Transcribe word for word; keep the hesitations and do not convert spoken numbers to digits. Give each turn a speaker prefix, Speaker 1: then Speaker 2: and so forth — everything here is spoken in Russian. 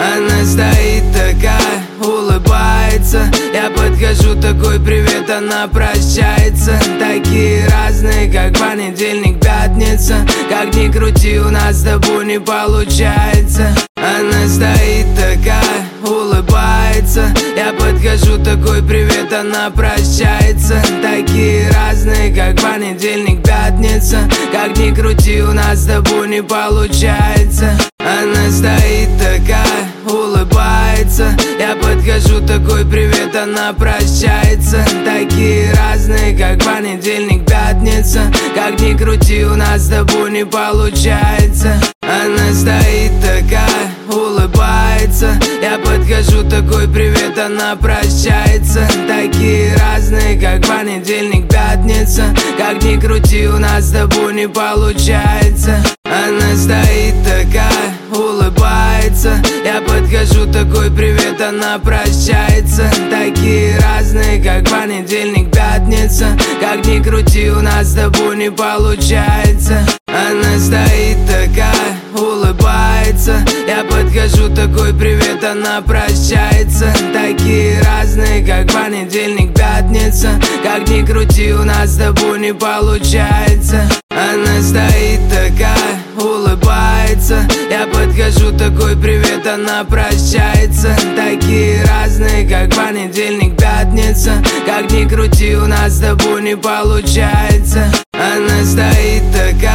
Speaker 1: Она стоит такая, улыбается. Я подхожу, такой привет, она прощается. Такие разные, как понедельник, пятница. Как ни крути, у нас с тобой не получается. Она стоит такая, улыбается. Я подхожу, такой привет, она прощается. Такие разные, как понедельник, пятница. Как ни крути, у нас с тобой не получается. Она стоит такая, улыбается. Я подхожу, такой привет, она прощается. Такие разные, как понедельник, пятница. Как ни крути, у нас с тобой не получается. Она стоит такая, улыбается. Я подхожу, такой привет, она прощается. Такие разные, как понедельник, пятница. Как ни крути, у нас с тобой не получается. Она стоит такая, улыбается. Я подхожу, такой привет, она прощается. Такие разные, как понедельник, пятница. Как ни крути, у нас с тобой не получается. Она стоит такая, улыбается. Я подхожу, такой привет, она прощается. Такие разные, как понедельник, пятница. Как ни крути, у нас с тобой не получается. Она стоит такая, улыбается. Я подхожу, такой привет, она прощается. Такие разные, как понедельник, пятница. Как ни крути, у нас с тобой не получается. Она стоит такая.